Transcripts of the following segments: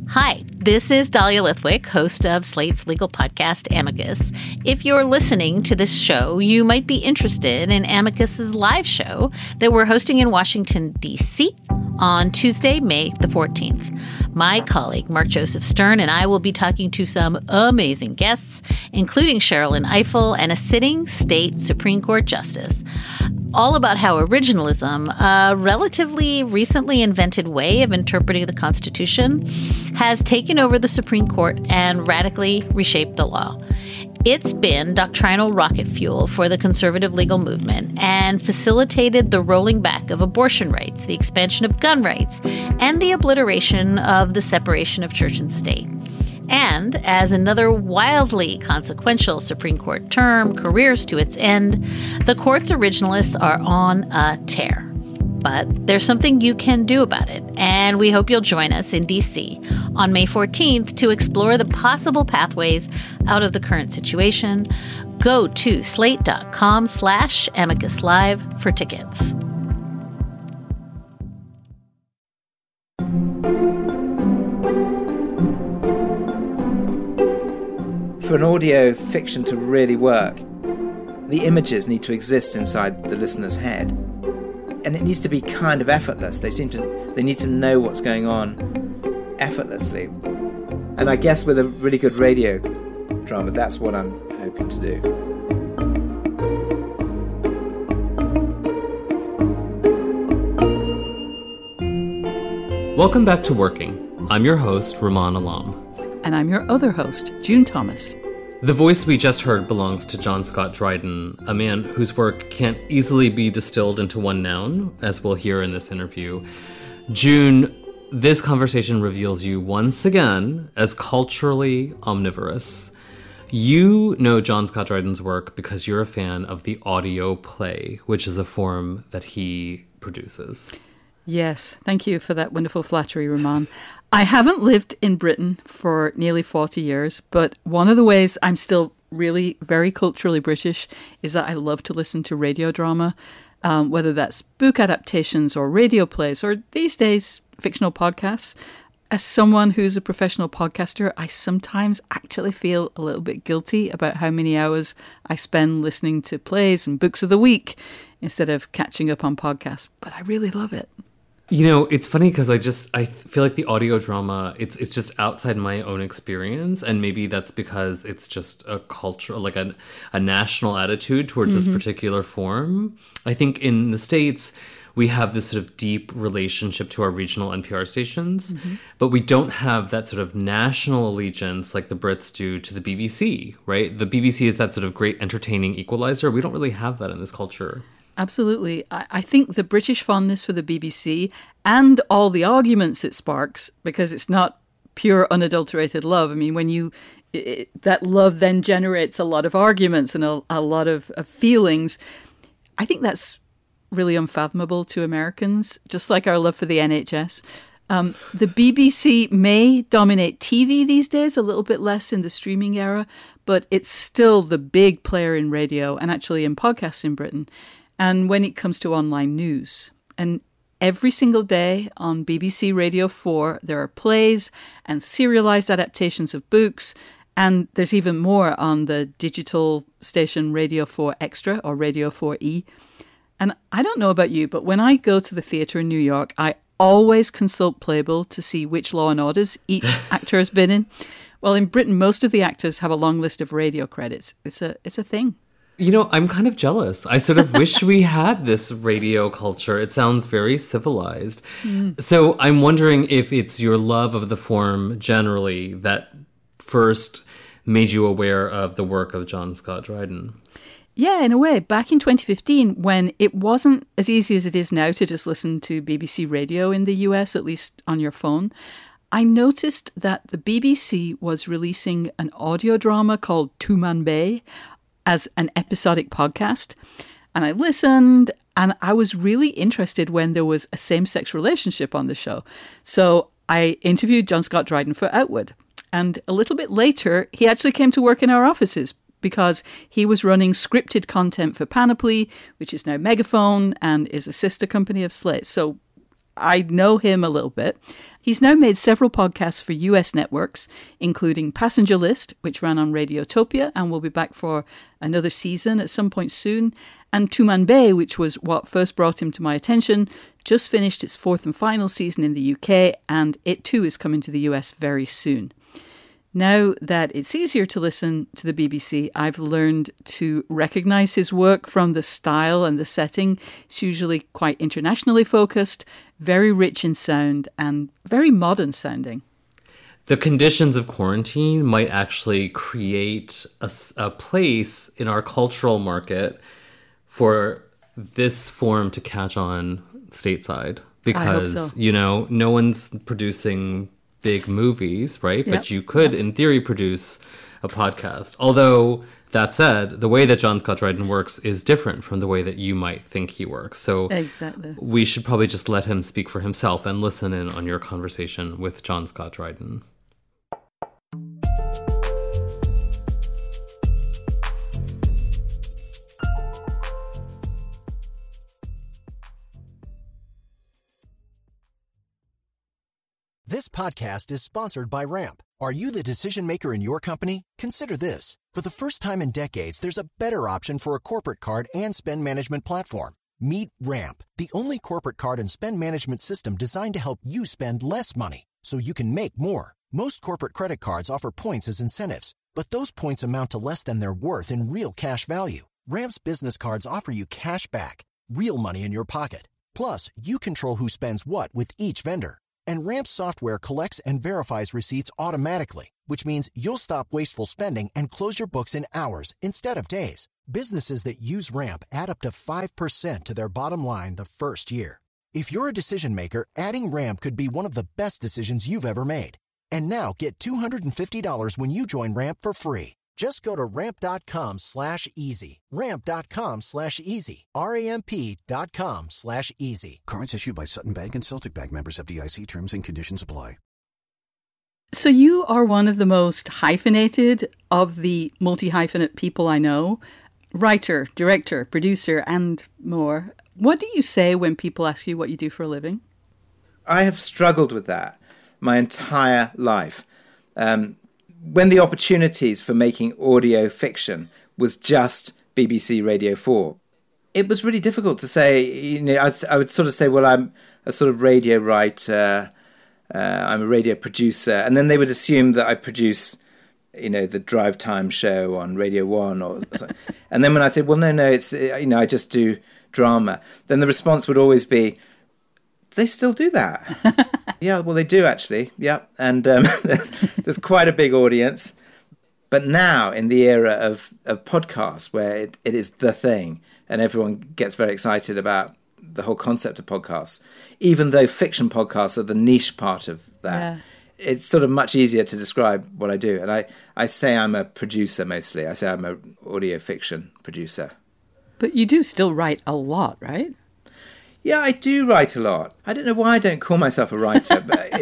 Hi, this is Dahlia Lithwick, host of Slate's legal podcast, Amicus. If you're listening to this show, you might be interested in Amicus's live show that we're hosting in Washington, D.C. on Tuesday, May the 14th. My colleague, Mark Joseph Stern, and I will be talking to some amazing guests, including Sherrilyn Ifill and a sitting state Supreme Court justice, all about how originalism, a relatively recently invented way of interpreting the Constitution, has taken over the Supreme Court and radically reshaped the law. It's been doctrinal rocket fuel for the conservative legal movement and facilitated the rolling back of abortion rights, the expansion of gun rights, and the obliteration of the separation of church and state. And as another wildly consequential Supreme Court term careers to its end, the court's originalists are on a tear. But there's something you can do about it, and we hope you'll join us in D.C. on May 14th to explore the possible pathways out of the current situation. Go to slate.com/Amicus Live for tickets. For an audio fiction to really work, the images need to exist inside the listener's head. And it needs to be kind of effortless. They need to know what's going on effortlessly. And I guess with a really good radio drama, that's what I'm hoping to do. Welcome back to Working. I'm your host, Rumaan Alam. And I'm your other host, June Thomas. The voice we just heard belongs to John Scott Dryden, a man whose work can't easily be distilled into one noun, as we'll hear in this interview. June, this conversation reveals you once again as culturally omnivorous. You know John Scott Dryden's work because you're a fan of the audio play, which is a form that he produces. Yes, thank you for that wonderful flattery, Rumaan. I haven't lived in Britain for nearly 40 years, but one of the ways I'm still really very culturally British is that I love to listen to radio drama, whether that's book adaptations or radio plays, or these days, fictional podcasts. As someone who's a professional podcaster, I sometimes actually feel a little bit guilty about how many hours I spend listening to plays and books of the week instead of catching up on podcasts, but I really love it. You know, it's funny because I feel like the audio drama, it's just outside my own experience. And maybe that's because it's just a culture, like a national attitude towards this particular form. I think in the States, we have this sort of deep relationship to our regional NPR stations, but we don't have that sort of national allegiance like the Brits do to the BBC, right? The BBC is that sort of great entertaining equalizer. We don't really have that in this culture. Absolutely. I think the British fondness for the BBC and all the arguments it sparks, because it's not pure unadulterated love. I mean, when that love then generates a lot of arguments and a lot of feelings. I think that's really unfathomable to Americans, just like our love for the NHS. The BBC may dominate TV these days, a little bit less in the streaming era, but it's still the big player in radio and actually in podcasts in Britain. And when it comes to online news, and every single day on BBC Radio 4, there are plays and serialized adaptations of books. And there's even more on the digital station Radio 4 Extra or Radio 4E. And I don't know about you, but when I go to the theatre in New York, I always consult Playbill to see which Law and Orders each actor has been in. Well, in Britain, most of the actors have a long list of radio credits. It's a thing. You know, I'm kind of jealous. I sort of wish we had this radio culture. It sounds very civilized. So I'm wondering if it's your love of the form generally that first made you aware of the work of John Scott Dryden. Yeah, in a way. Back in 2015, when it wasn't as easy as it is now to just listen to BBC Radio in the US, at least on your phone, I noticed that the BBC was releasing an audio drama called Tumanbay as an episodic podcast. And I listened, and I was really interested when there was a same-sex relationship on the show. So I interviewed John Scott Dryden for Outward. And a little bit later, he actually came to work in our offices because he was running scripted content for Panoply, which is now Megaphone and is a sister company of Slate. So I know him a little bit. He's now made several podcasts for US networks, including Passenger List, which ran on Radiotopia and will be back for another season at some point soon, and Tumanbay, which was what first brought him to my attention, just finished its fourth and final season in the UK, and it too is coming to the US very soon. Now that it's easier to listen to the BBC, I've learned to recognise his work from the style and the setting. It's usually quite internationally focused, very rich in sound, and very modern sounding. The conditions of quarantine might actually create a place in our cultural market for this form to catch on stateside. Because, I hope so. No one's producing big movies, right? Yep. But you could, in theory, produce a podcast. Although, that said, the way that John Scott Dryden works is different from the way that you might think he works. So Exactly. we should probably just let him speak for himself and listen in on your conversation with John Scott Dryden. This podcast is sponsored by Ramp. Are you the decision maker in your company? Consider this. For the first time in decades, there's a better option for a corporate card and spend management platform. Meet Ramp, the only corporate card and spend management system designed to help you spend less money so you can make more. Most corporate credit cards offer points as incentives, but those points amount to less than their worth in real cash value. Ramp's business cards offer you cash back, real money in your pocket. Plus, you control who spends what with each vendor. And Ramp software collects and verifies receipts automatically, which means you'll stop wasteful spending and close your books in hours instead of days. Businesses that use Ramp add up to 5% to their bottom line the first year. If you're a decision maker, adding Ramp could be one of the best decisions you've ever made. And now get $250 when you join Ramp for free. Just go to ramp.com/easy. Ramp.com/easy. RAMP.com/easy. Cards issued by Sutton Bank and Celtic Bank, members of FDIC. Terms and conditions apply. So you are one of the most hyphenated of the multi-hyphenate people I know. Writer, director, producer, and more. What do you say when people ask you what you do for a living? I have struggled with that my entire life. When the opportunities for making audio fiction was just BBC Radio 4, it was really difficult to say. I would sort of say, well, I'm a sort of radio writer, I'm a radio producer, and then they would assume that I produce, the Drive Time show on Radio 1 or something. And then when I said, well, no, it's, I just do drama, then the response would always be, they still do that. Yeah, well, they do actually. Yeah, and there's quite a big audience. But now, in the era of podcasts, where it is the thing, and everyone gets very excited about the whole concept of podcasts, even though fiction podcasts are the niche part of that, it's sort of much easier to describe what I do. And I say I'm a producer mostly. I say I'm an audio fiction producer. But you do still write a lot, right? Yeah, I do write a lot. I don't know why I don't call myself a writer, but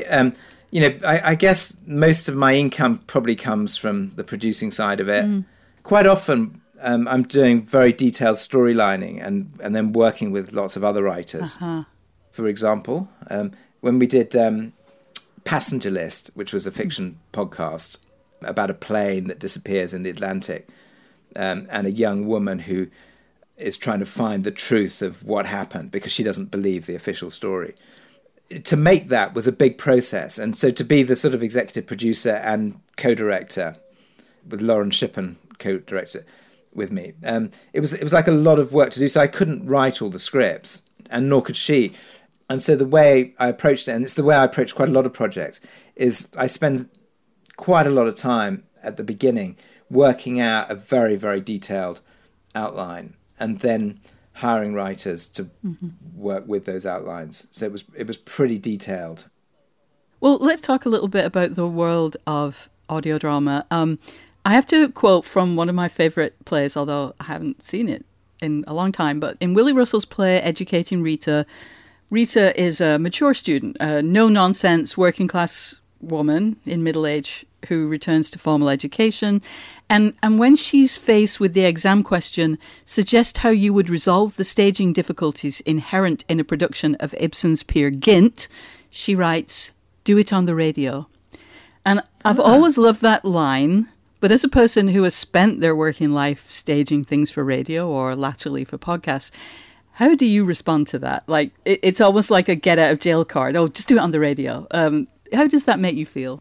I guess most of my income probably comes from the producing side of it. Quite often, I'm doing very detailed storylining and then working with lots of other writers. For example, when we did Passenger List, which was a fiction podcast about a plane that disappears in the Atlantic, and a young woman who is trying to find the truth of what happened because she doesn't believe the official story. To make that was a big process. And so to be the sort of executive producer and co-director with Lauren Shippen, co-director with me, it was like a lot of work to do. So I couldn't write all the scripts, and nor could she. And so the way I approached it, and it's the way I approach quite a lot of projects, is I spend quite a lot of time at the beginning working out a very, very detailed outline, and then hiring writers to work with those outlines. So it was pretty detailed. Well, let's talk a little bit about the world of audio drama. I have to quote from one of my favourite plays, although I haven't seen it in a long time, but in Willie Russell's play Educating Rita, Rita is a mature student, a no-nonsense, working-class woman in middle age who returns to formal education. And when she's faced with the exam question, suggest how you would resolve the staging difficulties inherent in a production of Ibsen's Peer Gynt. She writes, "Do it on the radio." And I've always loved that line. But as a person who has spent their working life staging things for radio or latterly for podcasts, how do you respond to that? Like, it's almost like a get out of jail card. Oh, just do it on the radio. How does that make you feel?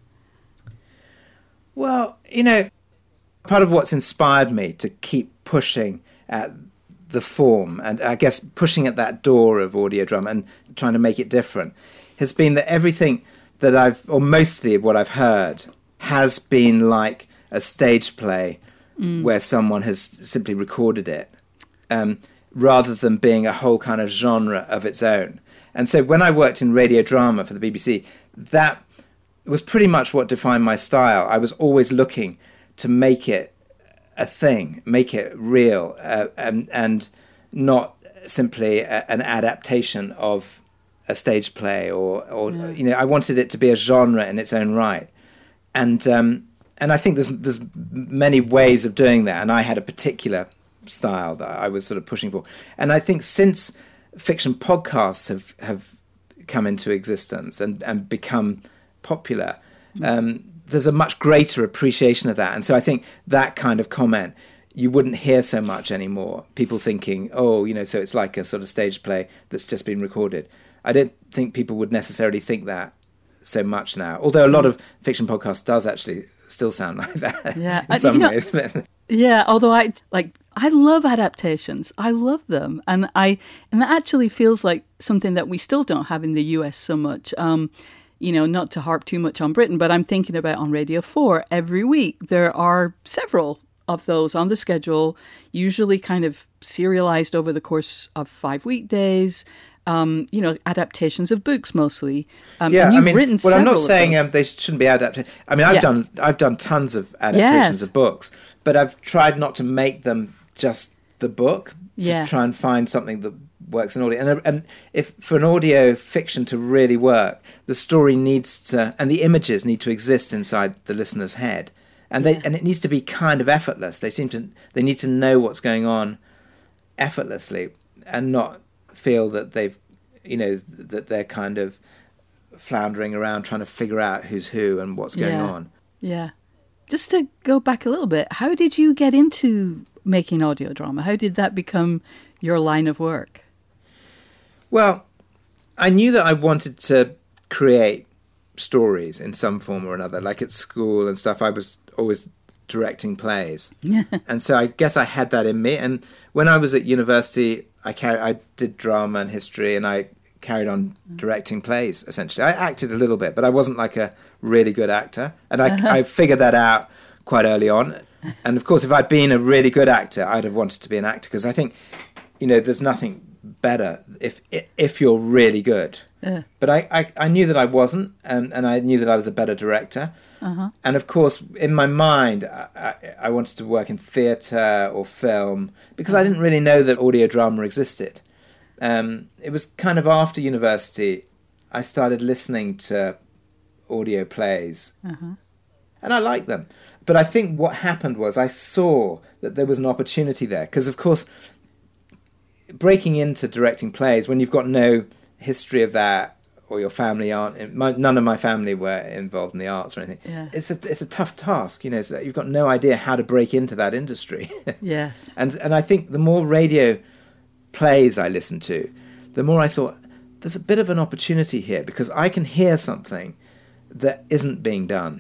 Well, part of what's inspired me to keep pushing at the form and I guess pushing at that door of audio drama and trying to make it different has been that everything that or mostly of what I've heard has been like a stage play where someone has simply recorded it, rather than being a whole kind of genre of its own. And so when I worked in radio drama for the BBC, that was pretty much what defined my style. I was always looking to make it a thing, make it real, and not simply an adaptation of a stage play or I wanted it to be a genre in its own right. And I think there's many ways of doing that, and I had a particular style that I was sort of pushing for. And I think since fiction podcasts have come into existence and become popular, there's a much greater appreciation of that. And so I think that kind of comment you wouldn't hear so much anymore. People thinking, so it's like a sort of stage play that's just been recorded. I don't think people would necessarily think that so much now, although a lot of fiction podcasts does actually still sound like that in some ways. Yeah, although I love adaptations. I love them. And that actually feels like something that we still don't have in the US so much. Not to harp too much on Britain, but I'm thinking about on Radio 4 every week there are several of those on the schedule, usually kind of serialized over the course of 5 weekdays. Adaptations of books mostly. And you've written several. I'm not saying they shouldn't be adapted. I mean, I've done tons of adaptations of books, but I've tried not to make them just the book. To try and find something that works in audio. And if for an audio fiction to really work, the story needs to, and the images need to exist inside the listener's head, and it needs to be kind of effortless. They need to know what's going on effortlessly, and not feel that that they're kind of floundering around trying to figure out who's who and what's going on. Yeah. Just to go back a little bit, how did you get into making audio drama? How did that become your line of work? Well, I knew that I wanted to create stories in some form or another. Like at school and stuff, I was always directing plays. And so I guess I had that in me. And when I was at university, I did drama and history, and I carried on directing plays, essentially. I acted a little bit, but I wasn't like a really good actor. And I figured that out quite early on. And of course, if I'd been a really good actor, I'd have wanted to be an actor, because I think, there's nothing better if you're really good. But I knew that I wasn't, and I knew that I was a better director. And of course, in my mind, I wanted to work in theatre or film, because I didn't really know that audio drama existed. It was kind of after university, I started listening to audio plays, and I liked them. But I think what happened was I saw that there was an opportunity there, because of course, breaking into directing plays when you've got no history of that, or your family none of my family were involved in the arts or anything. It's a tough task, so that you've got no idea how to break into that industry. Yes. And I think the more radio plays I listened to, the more I thought, there's a bit of an opportunity here, because I can hear something that isn't being done,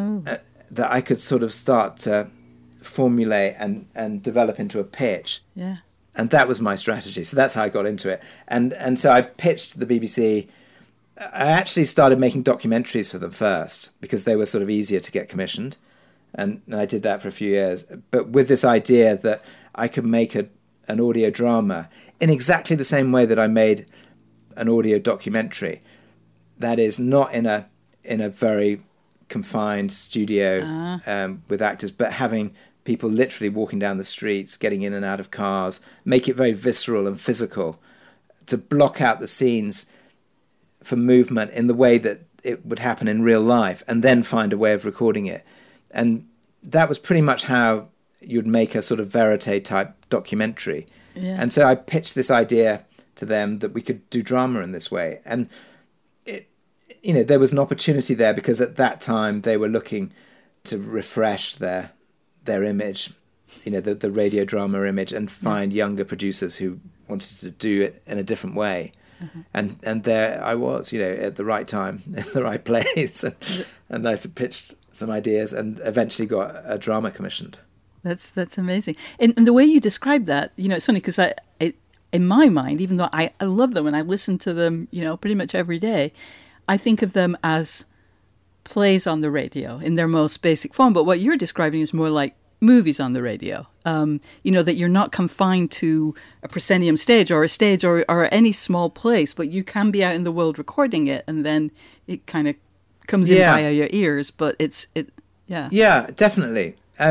that I could sort of start to formulate and develop into a pitch. Yeah. And that was my strategy. So that's how I got into it. And so I pitched to the BBC. I actually started making documentaries for them first, because they were sort of easier to get commissioned. And I did that for a few years. But with this idea that I could make an audio drama in exactly the same way that I made an audio documentary. That is, not in a very confined studio with actors, but having people literally walking down the streets, getting in and out of cars, make it very visceral and physical, to block out the scenes for movement in the way that it would happen in real life and then find a way of recording it. And that was pretty much how you'd make a sort of verite type documentary. Yeah. And so I pitched this idea to them that we could do drama in this way. And there was an opportunity there because at that time they were looking to refresh their image, the radio drama image, and find younger producers who wanted to do it in a different way. And there I was, at the right time, in the right place. And I pitched some ideas and eventually got a drama commissioned. That's amazing. And the way you describe that, it's funny because in my mind, even though I love them and I listen to them, pretty much every day, I think of them as plays on the radio in their most basic form. But what you're describing is more like movies on the radio, that you're not confined to a proscenium stage or a stage or any small place, but you can be out in the world recording it, and then it kind of comes in via your ears. But Yeah, definitely.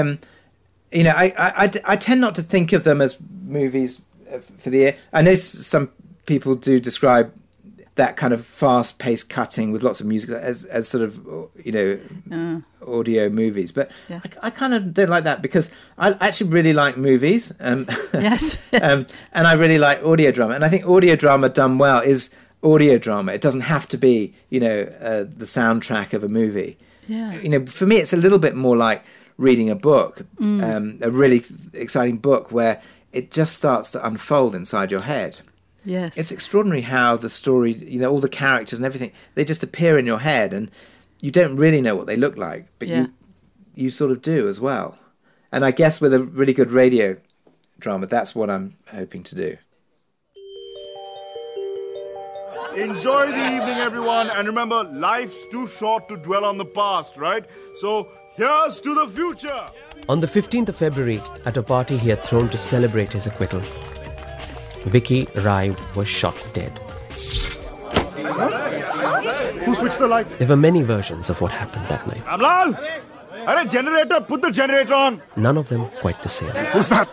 I tend not to think of them as movies for the ear. I know some people do describe that kind of fast-paced cutting with lots of music as sort of, audio movies. But I kind of don't like that because I actually really like movies. Yes. And I really like audio drama. And I think audio drama done well is audio drama. It doesn't have to be, the soundtrack of a movie. Yeah. For me, it's a little bit more like reading a book, a really exciting book where it just starts to unfold inside your head. Yes. It's extraordinary how the story, all the characters and everything, they just appear in your head and you don't really know what they look like, but you sort of do as well. And I guess with a really good radio drama, that's what I'm hoping to do. Enjoy the evening, everyone. And remember, life's too short to dwell on the past, right? So here's to the future. On the 15th of February, at a party he had thrown to celebrate his acquittal, Vicky Rai was shot dead. Who switched the lights? There were many versions of what happened that night. Amlal! Arey, generator! Put the generator on! None of them quite the same. Who's that?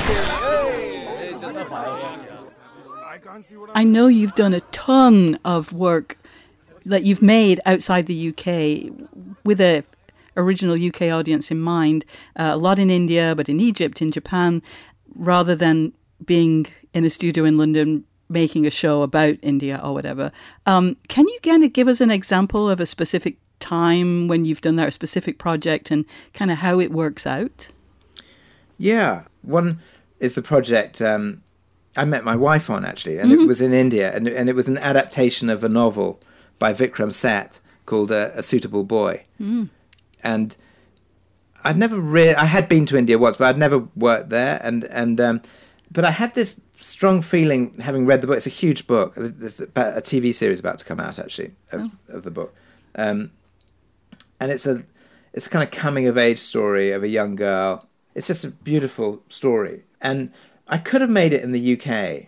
I know you've done a ton of work that you've made outside the UK with a original UK audience in mind. A lot in India, but in Egypt, in Japan, rather than being in a studio in London making a show about India or whatever. Can you kind of give us an example of a specific time when you've done that, a specific project, and kind of how it works out? Yeah. One is the project I met my wife on, actually, and it was in India, and it was an adaptation of a novel by Vikram Seth called A Suitable Boy. And I'd never I had been to India once, but I'd never worked there, but I had this strong feeling, having read the book. It's a huge book. There's a TV series about to come out, actually, of the book. And it's a kind of coming of age story of a young girl. It's just a beautiful story. And I could have made it in the UK.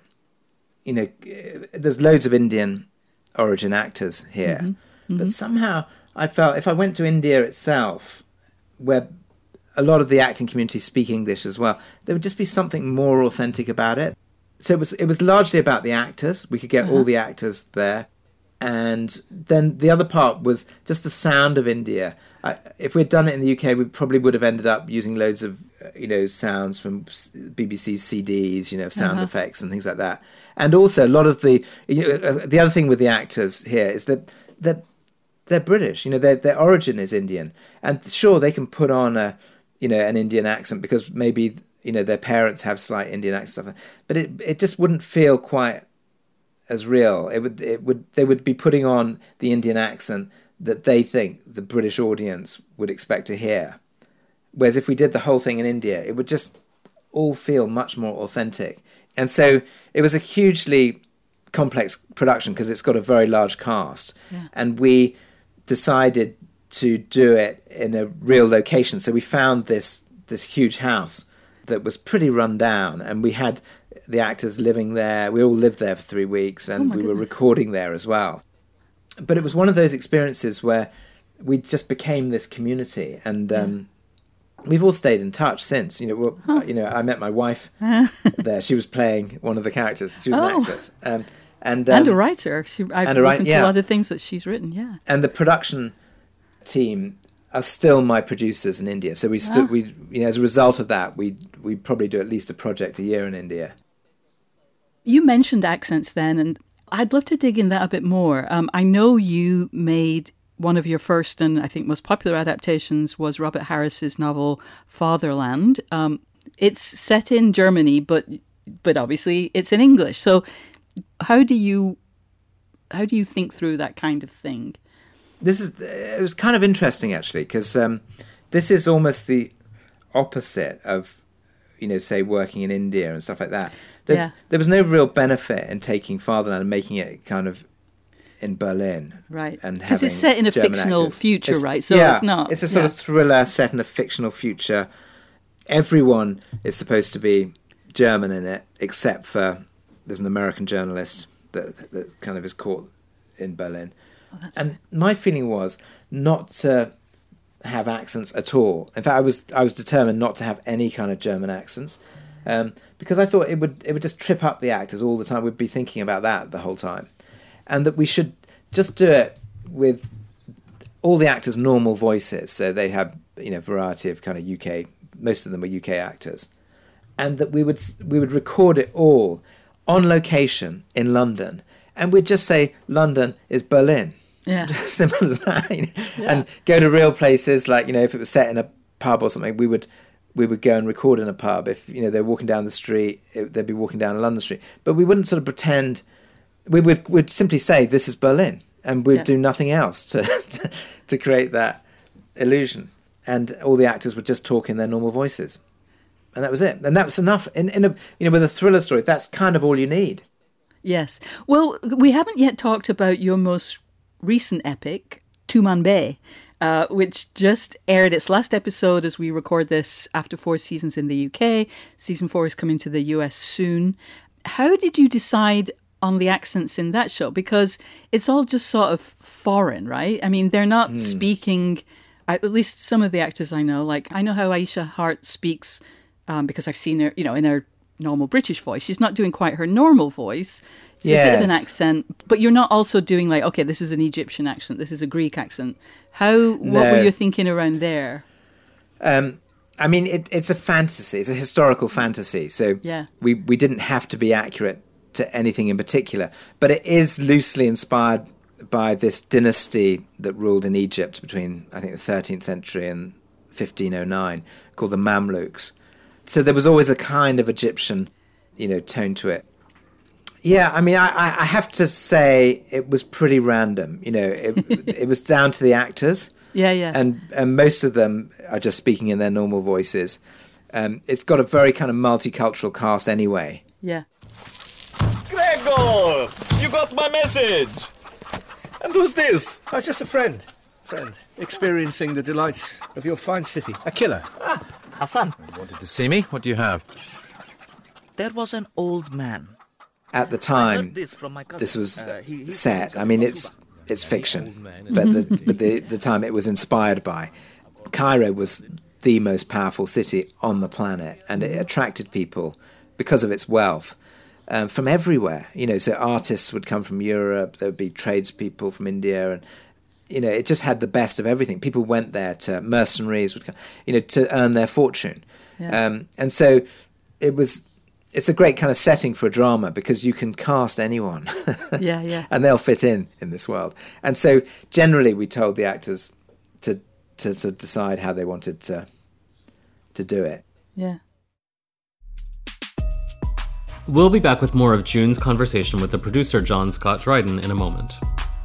There's loads of Indian origin actors here. But somehow I felt if I went to India itself, where a lot of the acting community speak English as well, there would just be something more authentic about it. So it was largely about the actors. We could get all the actors there. And then the other part was just the sound of India. If we'd done it in the UK, we probably would have ended up using loads of, sounds from BBC's CDs, sound effects and things like that. And also a lot of the other thing with the actors here is that they're British. Their origin is Indian. And sure, they can put on an Indian accent because maybe, their parents have slight Indian accent, but it just wouldn't feel quite as real. They would be putting on the Indian accent that they think the British audience would expect to hear. Whereas if we did the whole thing in India, it would just all feel much more authentic. And so it was a hugely complex production because it's got a very large cast. Yeah. And we decided to do it in a real location. So we found this huge house that was pretty run down, and we had the actors living there. We all lived there for 3 weeks, and we were recording there as well. But it was one of those experiences where we just became this community, and we've all stayed in touch since. I met my wife there. She was playing one of the characters. She was an actress, And a writer. I've listened to a lot of things that she's written, yeah. And the production team are still my producers in India. So we as a result of that, we probably do at least a project a year in India. You mentioned accents then, and I'd love to dig in that a bit more. I know you made one of your first and I think most popular adaptations was Robert Harris's novel Fatherland. It's set in Germany, but obviously it's in English. So how do you think through that kind of thing? It was kind of interesting actually, because this is almost the opposite of, say working in India and stuff like that. There was no real benefit in taking Fatherland and making it kind of in Berlin, right? And because it's set in a German fictional actors. future, right? So it's not. It's a sort of thriller set in a fictional future. Everyone is supposed to be German in it, except for there's an American journalist that kind of is caught in Berlin. And my feeling was not to have accents at all. In fact, I was determined not to have any kind of German accents, because I thought it would just trip up the actors all the time. We'd be thinking about that the whole time, and that we should just do it with all the actors' normal voices. So they have variety of kind of UK. Most of them were UK actors, and that we would record it all on location in London, and we'd just say London is Berlin. Yeah. Simple as that. And go to real places, like, if it was set in a pub or something, we would go and record in a pub. If, they're walking down the street, they'd be walking down a London street. But we wouldn't sort of pretend, we'd simply say, this is Berlin. And we'd do nothing else to create that illusion. And all the actors would just talk in their normal voices. And that was it. And that was enough. With a thriller story, that's kind of all you need. Yes. Well, we haven't yet talked about your most recent epic, Tumanbay, which just aired its last episode as we record this after 4 seasons in the UK. Season 4 is coming to the US soon. How did you decide on the accents in that show? Because it's all just sort of foreign, right? I mean, they're not speaking, at least some of the actors I know, like I know how Aisha Hart speaks because I've seen her, in her normal British voice. She's not doing quite her normal voice. It's a bit of an accent, but you're not also doing like, okay, this is an Egyptian accent, this is a Greek accent. What were you thinking around there? I mean, it's a fantasy. It's a historical fantasy. So we didn't have to be accurate to anything in particular, but it is loosely inspired by this dynasty that ruled in Egypt between, I think, the 13th century and 1509, called the Mamluks. So there was always a kind of Egyptian, tone to it. Yeah, I mean, I have to say it was pretty random. It was down to the actors. Yeah. And most of them are just speaking in their normal voices. It's got a very kind of multicultural cast anyway. Yeah. Gregor, you got my message. And who's this? Oh, it's just a friend, experiencing the delights of your fine city. A killer. Hassan. You wanted to see me? What do you have? There was an old man. At the time, this was set. I mean, it's fiction, but the time it was inspired by. Cairo was the most powerful city on the planet, and it attracted people because of its wealth from everywhere. So artists would come from Europe. There would be tradespeople from India, and it just had the best of everything. People went there to mercenaries would come, to earn their fortune, and so it's a great kind of setting for a drama because you can cast anyone. Yeah. And they'll fit in this world. And so generally we told the actors to decide how they wanted to do it. Yeah. We'll be back with more of June's conversation with the producer John Scott Dryden in a moment.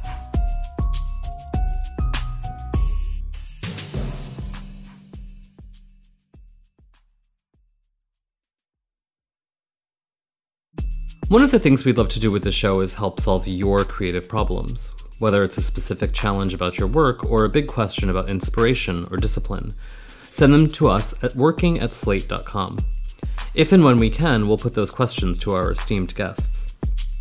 One of the things we'd love to do with the show is help solve your creative problems, whether it's a specific challenge about your work or a big question about inspiration or discipline. Send them to us at working@slate.com. If and when we can, we'll put those questions to our esteemed guests.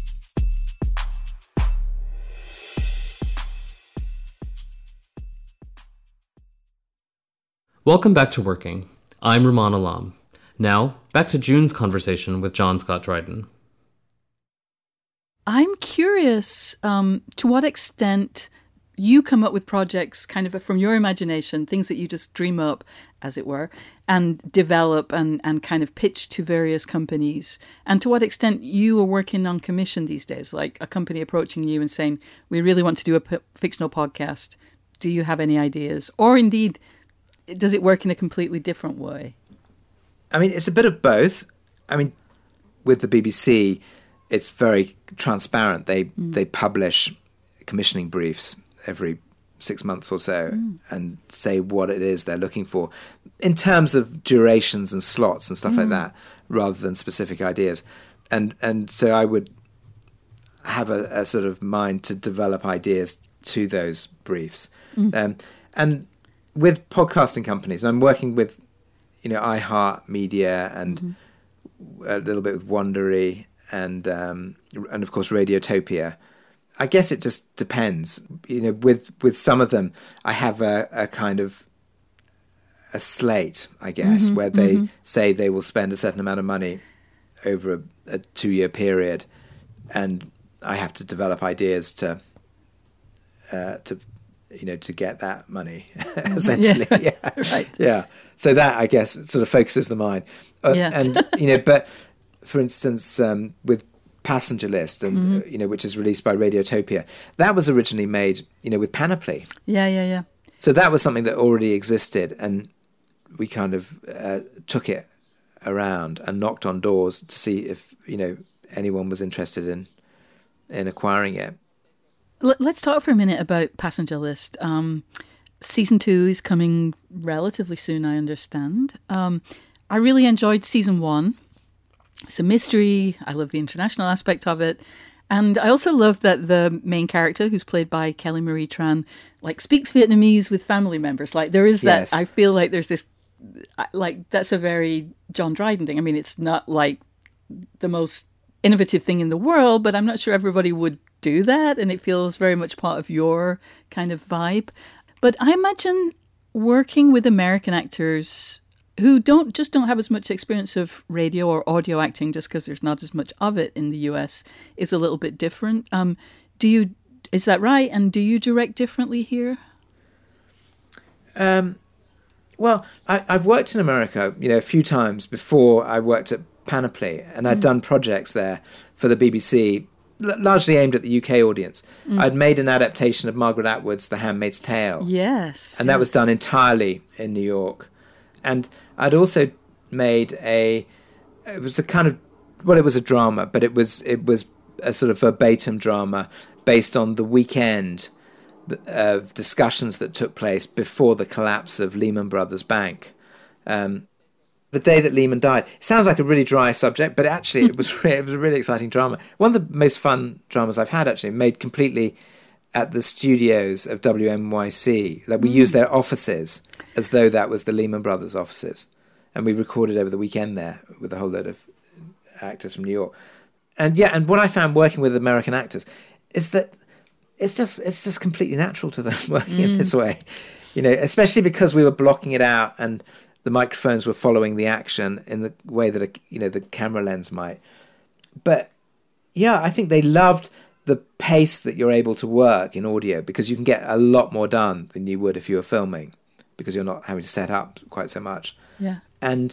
Welcome back to Working. I'm Rumaan Alam. Now, back to June's conversation with John Scott Dryden. I'm curious to what extent you come up with projects kind of from your imagination, things that you just dream up, as it were, and develop and kind of pitch to various companies. And to what extent you are working on commission these days, like a company approaching you and saying, we really want to do a fictional podcast. Do you have any ideas? Or indeed, does it work in a completely different way? I mean, it's a bit of both. I mean, with the BBC, it's very transparent. They publish commissioning briefs every 6 months or so and say what it is they're looking for in terms of durations and slots and stuff like that, rather than specific ideas. And so I would have a sort of mind to develop ideas to those briefs. And with podcasting companies, I'm working with, iHeartMedia and a little bit with Wondery and of course Radiotopia. I guess it just depends. With some of them, I have a kind of a slate, I guess, where they say they will spend a certain amount of money over a 2-year period, and I have to develop ideas to get that money, essentially. Right. Yeah. So that, I guess, sort of focuses the mind. And but for instance, with Passenger List, and which is released by Radiotopia, that was originally made, with Panoply. Yeah. So that was something that already existed, and we kind of took it around and knocked on doors to see if anyone was interested in acquiring it. Let's talk for a minute about Passenger List. Season 2 is coming relatively soon, I understand. I really enjoyed season 1. It's a mystery. I love the international aspect of it. And I also love that the main character, who's played by Kelly Marie Tran, speaks Vietnamese with family members. There is that, yes. I feel like there's this, that's a very John Dryden thing. I mean, it's not the most innovative thing in the world, but I'm not sure everybody would do that. And it feels very much part of your kind of vibe. But I imagine working with American actors who don't have as much experience of radio or audio acting, just because there's not as much of it in the US, is a little bit different. Is that right? And do you direct differently here? Well, I've worked in America, a few times before I worked at Panoply, and I'd done projects there for the BBC, largely aimed at the UK audience. I'd made an adaptation of Margaret Atwood's The Handmaid's Tale. Yes. And that was done entirely in New York. And I'd also made it was a drama, but it was a sort of verbatim drama based on the weekend of discussions that took place before the collapse of Lehman Brothers Bank. The day that Lehman died. It sounds like a really dry subject, but actually it was a really exciting drama. One of the most fun dramas I've had, actually, made completely at the studios of WNYC. We used their offices as though that was the Lehman Brothers offices. And we recorded over the weekend there with a whole load of actors from New York. And what I found working with American actors is that it's just completely natural to them working in this way. Especially because we were blocking it out and the microphones were following the action in the way that the camera lens might. But yeah, I think they loved the pace that you're able to work in audio, because you can get a lot more done than you would if you were filming, because you're not having to set up quite so much. Yeah. And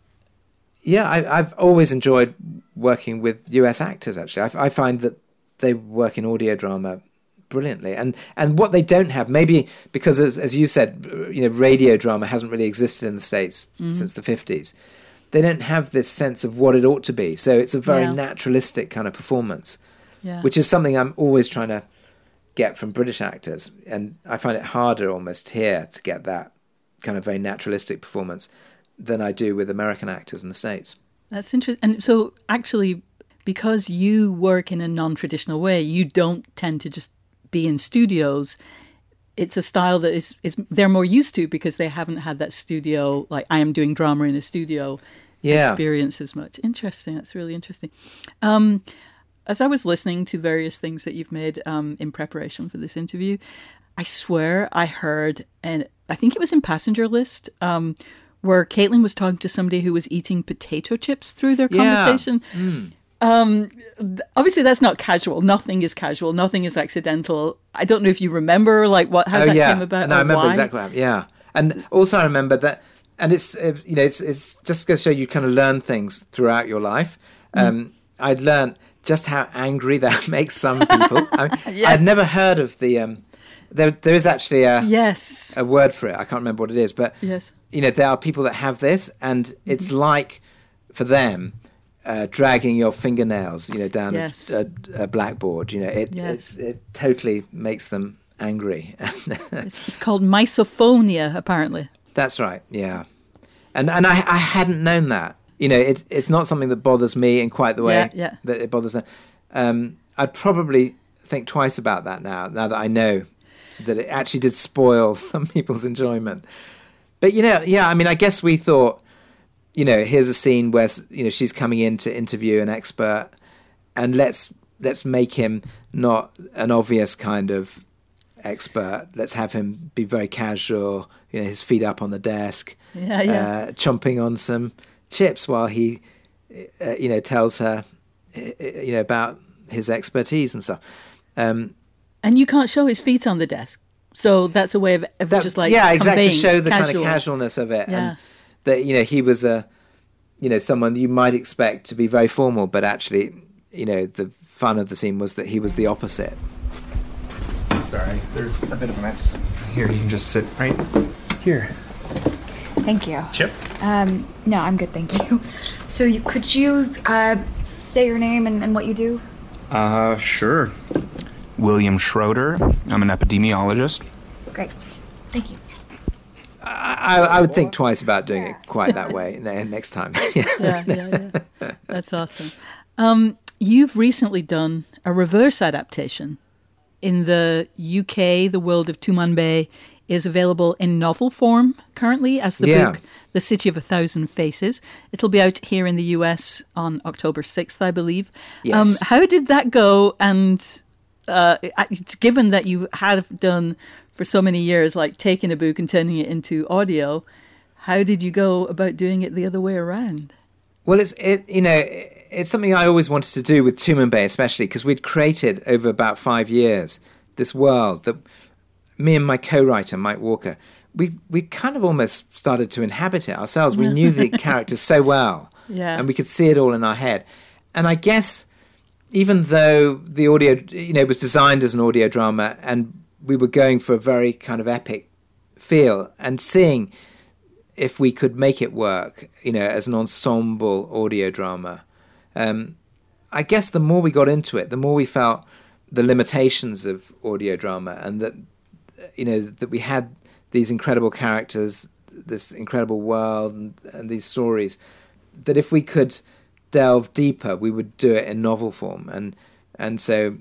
yeah, I've always enjoyed working with US actors, actually. I find that they work in audio drama brilliantly. And what they don't have, maybe because, as you said, radio drama hasn't really existed in the States since the 50s. They don't have this sense of what it ought to be. So it's a very naturalistic kind of performance. Yeah. Which is something I'm always trying to get from British actors. And I find it harder almost here to get that kind of very naturalistic performance than I do with American actors in the States. That's interesting. And so actually, because you work in a non-traditional way, you don't tend to just be in studios. It's a style that is they're more used to, because they haven't had that studio, I am doing drama in a studio experience as much. Interesting. That's really interesting. As I was listening to various things that you've made in preparation for this interview, I swear I heard, and I think it was in Passenger List, where Caitlin was talking to somebody who was eating potato chips through their conversation. Obviously, that's not casual. Nothing is casual. Nothing is accidental. I don't know if you remember how that came about. No, I remember why. exactly what happened. Yeah, and also I remember that, and it's it's just going to show you kind of learn things throughout your life. I'd learned just how angry that makes some people. Yes. I'd never heard of the. There is actually a word for it. I can't remember what it is, but yes, there are people that have this, and it's like for them. Dragging your fingernails, down a blackboard, it totally makes them angry. It's called misophonia, apparently. That's right, yeah. And I hadn't known that. It's not something that bothers me in quite the way that it bothers them. I'd probably think twice about that now that I know that it actually did spoil some people's enjoyment. But I guess we thought. Here's a scene where she's coming in to interview an expert, and let's make him not an obvious kind of expert. Let's have him be very casual, his feet up on the desk, chomping on some chips while he, tells her, about his expertise and stuff. And you can't show his feet on the desk, so that's a way of just like exactly, to show the casual. kind of casualness of it. Yeah. And that he was someone you might expect to be very formal, but actually the fun of the scene was that he was the opposite. Sorry, there's a bit of a mess here. You can just sit right here. Thank you. Chip? No, I'm good, thank you. So could you say your name and what you do? Sure. William Schroeder. I'm an epidemiologist. Great, thank you. I would think twice about doing it quite that way next time. Yeah. That's awesome. You've recently done a reverse adaptation. In the UK, The World of Tumanbay is available in novel form currently as the book The City of a Thousand Faces. It'll be out here in the US on October 6th, I believe. Yes. How did that go? And given that you have done for so many years, like taking a book and turning it into audio, how did you go about doing it the other way around? Well, it's something I always wanted to do with Tumanbay, especially because we'd created over about 5 years this world that me and my co-writer Mike Walker, we kind of almost started to inhabit it ourselves. We knew the characters so well, and we could see it all in our head. And I guess even though the audio, was designed as an audio drama, and we were going for a very kind of epic feel, and seeing if we could make it work, as an ensemble audio drama. I guess the more we got into it, the more we felt the limitations of audio drama, and that, that we had these incredible characters, this incredible world, and these stories, that if we could delve deeper, we would do it in novel form. And so,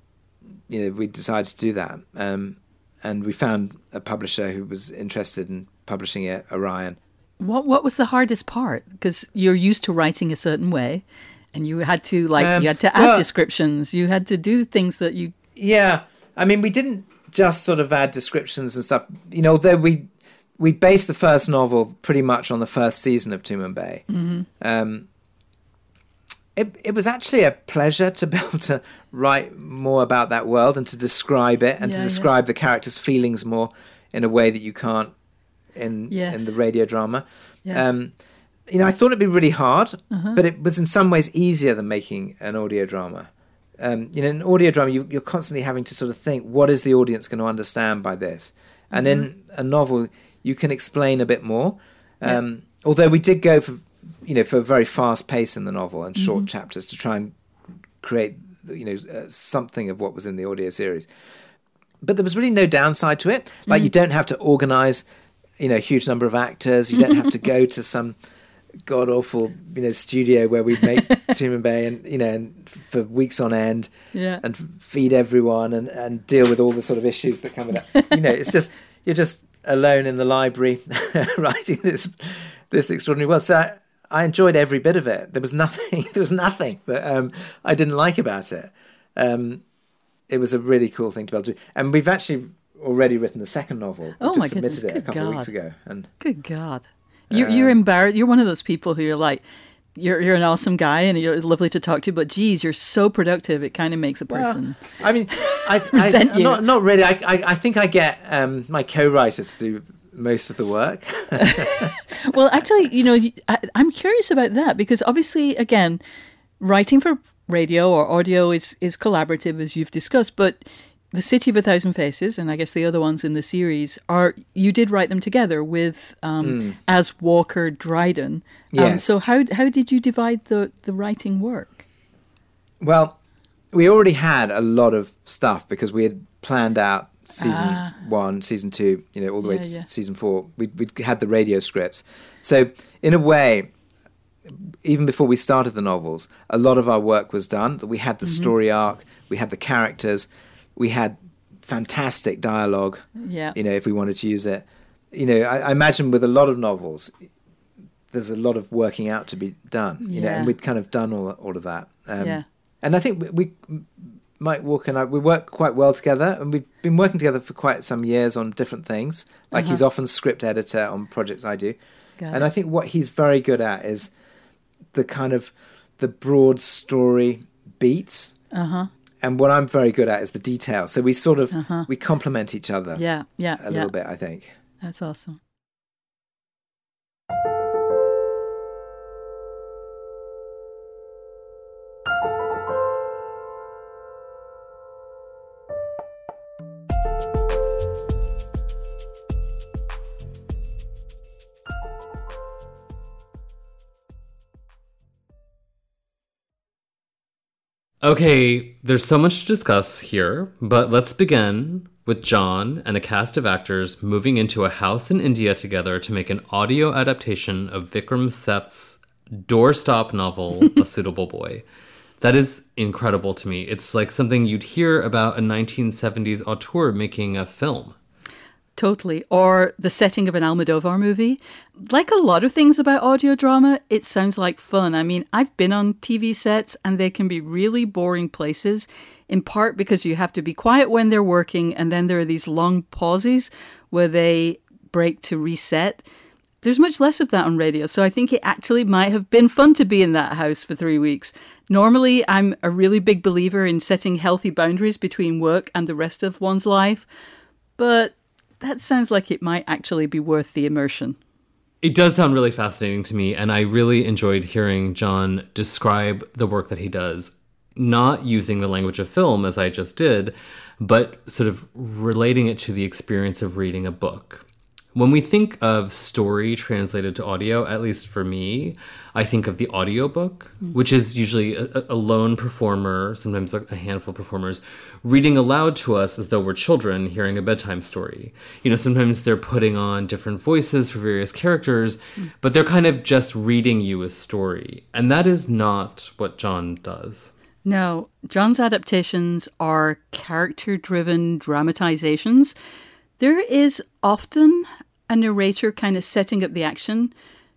we decided to do that. And we found a publisher who was interested in publishing it, Orion. What was the hardest part? Because you're used to writing a certain way, and you had to add descriptions. You had to do things that you... Yeah. I mean, we didn't just sort of add descriptions and stuff. Although we based the first novel pretty much on the first season of Tumanbay. Mm-hmm. It was actually a pleasure to be able to write more about that world and to describe it and to describe the characters' feelings more in a way that you can't in the radio drama. Yes. I thought it'd be really hard, but it was in some ways easier than making an audio drama. In an audio drama, you're constantly having to sort of think, what is the audience going to understand by this? And in a novel, you can explain a bit more. Although we did go for a very fast pace in the novel and short chapters to try and create, something of what was in the audio series. But there was really no downside to it. Like, you don't have to organise, a huge number of actors. You don't have to go to some god-awful, studio where we make Tumanbay and, for weeks on end and feed everyone and deal with all the sort of issues that come with that. It's just, you're just alone in the library writing this extraordinary world. So I enjoyed every bit of it. There was nothing that I didn't like about it. It was a really cool thing to be able to do. And we've actually already written the second novel. Oh, my goodness. Submitted it a couple of weeks ago. And good God. You're embarrassed. You're one of those people who you're like, you're an awesome guy and you're lovely to talk to, but geez, you're so productive. It kind of makes a person. Well, I mean, resent you. Not really. I think I get my co-writers to do most of the work. Well, actually, I'm curious about that because obviously, again, writing for radio or audio is collaborative, as you've discussed, but The City of a Thousand Faces, and I guess the other ones in the series, you did write them together with as Walker Dryden. Yes. So how did you divide the writing work? Well, we already had a lot of stuff because we had planned out season 1, season 2, all the way to season 4. We had the radio scripts. So in a way, even before we started the novels, a lot of our work was done. That we had the story arc, we had the characters, we had fantastic dialogue. Yeah. If we wanted to use it, I imagine with a lot of novels, there's a lot of working out to be done. And we'd kind of done all of that. And I think we Mike Walker and I, we work quite well together, and we've been working together for quite some years on different things. Like he's often script editor on projects I do. And I think what he's very good at is the kind of the broad story beats. And what I'm very good at is the detail. So we sort of we complement each other. A little bit, I think. That's awesome. Okay, there's so much to discuss here, but let's begin with John and a cast of actors moving into a house in India together to make an audio adaptation of Vikram Seth's doorstop novel, A Suitable Boy. That is incredible to me. It's like something you'd hear about a 1970s auteur making a film. Totally. Or the setting of an Almodovar movie. Like a lot of things about audio drama, it sounds like fun. I mean, I've been on TV sets and they can be really boring places, in part because you have to be quiet when they're working, and then there are these long pauses where they break to reset. There's much less of that on radio, so I think it actually might have been fun to be in that house for 3 weeks. Normally, I'm a really big believer in setting healthy boundaries between work and the rest of one's life, but that sounds like it might actually be worth the immersion. It does sound really fascinating to me, and I really enjoyed hearing John describe the work that he does, not using the language of film, as I just did, but sort of relating it to the experience of reading a book. When we think of story translated to audio, at least for me, I think of the audiobook, which is usually a lone performer, sometimes a handful of performers, reading aloud to us as though we're children hearing a bedtime story. Sometimes they're putting on different voices for various characters, but they're kind of just reading you a story. And that is not what John does. No, John's adaptations are character-driven dramatizations. There is often a narrator kind of setting up the action,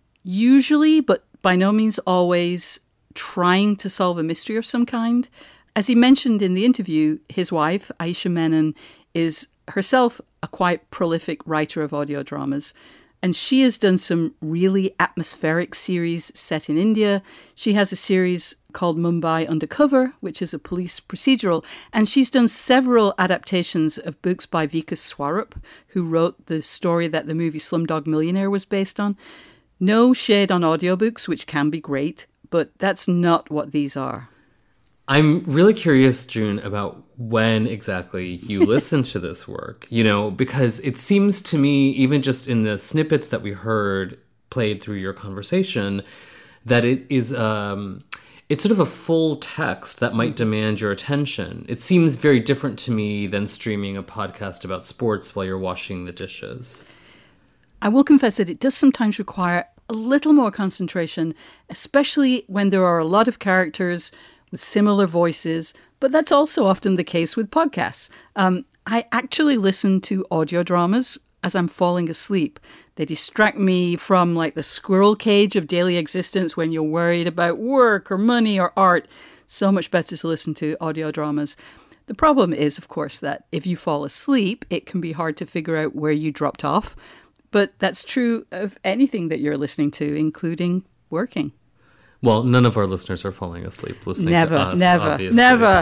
usually, but by no means always, trying to solve a mystery of some kind. As he mentioned in the interview, his wife, Aisha Menon, is herself a quite prolific writer of audio dramas, and she has done some really atmospheric series set in India. She has a series called Mumbai Undercover, which is a police procedural, and she's done several adaptations of books by Vikas Swarup, who wrote the story that the movie Slumdog Millionaire was based on. No shade on audiobooks, which can be great, but that's not what these are. I'm really curious, June, about when exactly you listened to this work, because it seems to me, even just in the snippets that we heard played through your conversation, that it is it's sort of a full text that might demand your attention. It seems very different to me than streaming a podcast about sports while you're washing the dishes. I will confess that it does sometimes require a little more concentration, especially when there are a lot of characters with similar voices, but that's also often the case with podcasts. I actually listen to audio dramas as I'm falling asleep. They distract me from the squirrel cage of daily existence when you're worried about work or money or art. So much better to listen to audio dramas. The problem is, of course, that if you fall asleep, it can be hard to figure out where you dropped off. But that's true of anything that you're listening to, including working. Well, none of our listeners are falling asleep listening to us. Never.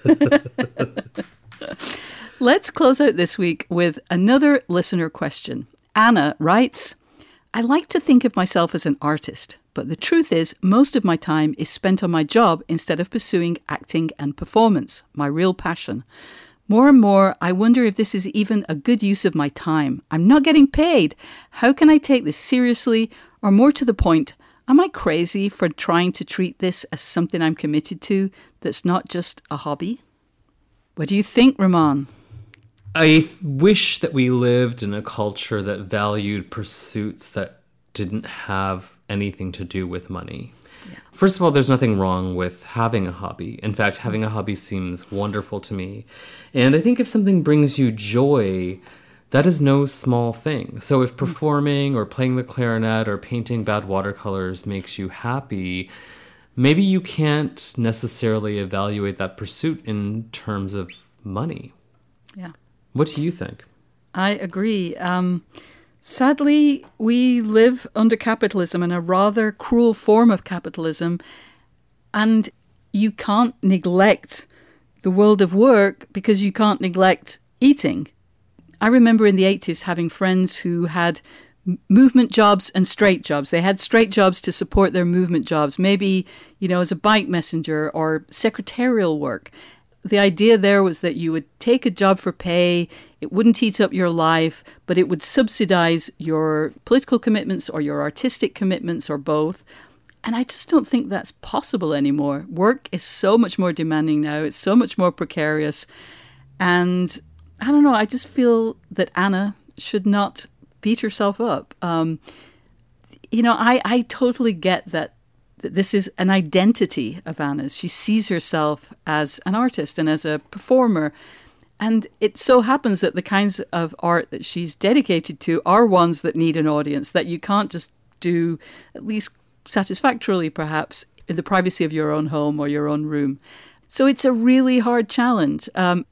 Let's close out this week with another listener question. Anna writes, I like to think of myself as an artist, but the truth is most of my time is spent on my job instead of pursuing acting and performance, my real passion. More and more, I wonder if this is even a good use of my time. I'm not getting paid. How can I take this seriously? Or more to the point, am I crazy for trying to treat this as something I'm committed to that's not just a hobby? What do you think, Rumaan? I wish that we lived in a culture that valued pursuits that didn't have anything to do with money. Yeah. First of all, there's nothing wrong with having a hobby. In fact, having a hobby seems wonderful to me. And I think if something brings you joy, that is no small thing. So if performing or playing the clarinet or painting bad watercolors makes you happy, maybe you can't necessarily evaluate that pursuit in terms of money. Yeah. What do you think? I agree. Sadly, we live under capitalism and a rather cruel form of capitalism. And you can't neglect the world of work because you can't neglect eating. I remember in the 80s having friends who had movement jobs and straight jobs. They had straight jobs to support their movement jobs, maybe, as a bike messenger or secretarial work. The idea there was that you would take a job for pay, it wouldn't eat up your life, but it would subsidize your political commitments or your artistic commitments or both. And I just don't think that's possible anymore. Work is so much more demanding now. It's so much more precarious. And I don't know, I just feel that Anna should not beat herself up. I totally get that this is an identity of Anna's. She sees herself as an artist and as a performer. And it so happens that the kinds of art that she's dedicated to are ones that need an audience, that you can't just do, at least satisfactorily perhaps, in the privacy of your own home or your own room. So it's a really hard challenge.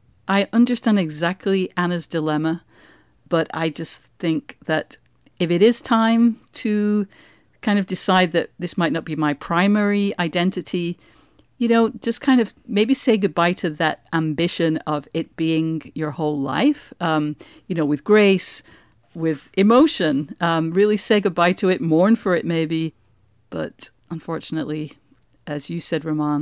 I understand exactly Anna's dilemma, but I just think that if it is time to kind of decide that this might not be my primary identity, just kind of maybe say goodbye to that ambition of it being your whole life, with grace, with emotion, really say goodbye to it, mourn for it maybe. But unfortunately, as you said, Rumaan,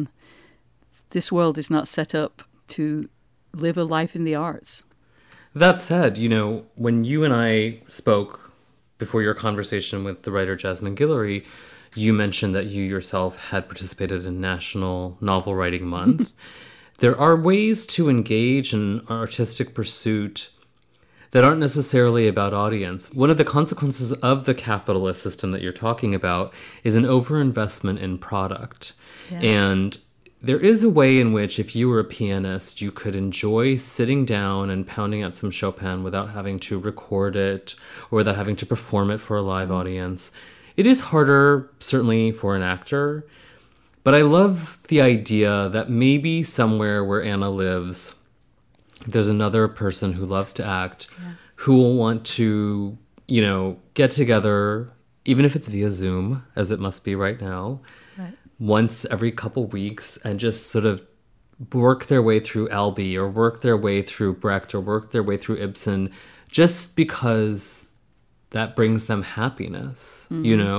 this world is not set up to live a life in the arts. That said, when you and I spoke before your conversation with the writer Jasmine Guillory, you mentioned that you yourself had participated in National Novel Writing Month. There are ways to engage in artistic pursuit that aren't necessarily about audience. One of the consequences of the capitalist system that you're talking about is an overinvestment in product. Yeah. And there is a way in which, if you were a pianist, you could enjoy sitting down and pounding out some Chopin without having to record it or without having to perform it for a live audience. It is harder, certainly, for an actor, but I love the idea that maybe somewhere where Anna lives, there's another person who loves to act, who will want to, get together, even if it's via Zoom, as it must be right now, once every couple weeks, and just sort of work their way through Albee or work their way through Brecht or work their way through Ibsen, just because that brings them happiness,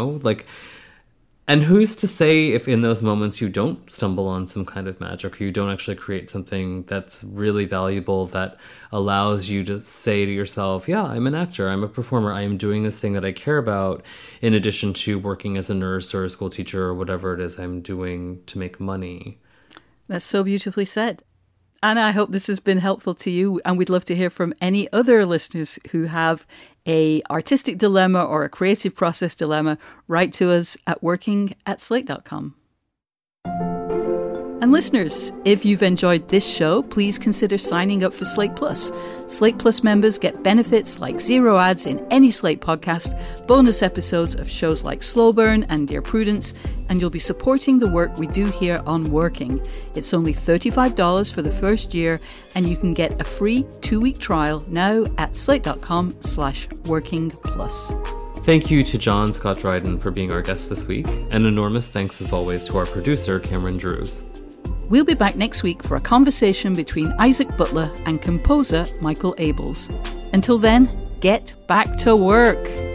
and who's to say if in those moments you don't stumble on some kind of magic, or you don't actually create something that's really valuable that allows you to say to yourself, yeah, I'm an actor, I'm a performer, I am doing this thing that I care about, in addition to working as a nurse or a school teacher or whatever it is I'm doing to make money. That's so beautifully said. Anna, I hope this has been helpful to you, and we'd love to hear from any other listeners who have a artistic dilemma or a creative process dilemma. Write to us at working@slate.com. And listeners, if you've enjoyed this show, please consider signing up for Slate Plus. Slate Plus members get benefits like 0 ads in any Slate podcast, bonus episodes of shows like Slow Burn and Dear Prudence, and you'll be supporting the work we do here on Working. It's only $35 for the first year, and you can get a free 2-week trial now at slate.com/workingplus. Thank you to John Scott Dryden for being our guest this week, and enormous thanks as always to our producer, Cameron Drews. We'll be back next week for a conversation between Isaac Butler and composer Michael Abels. Until then, get back to work.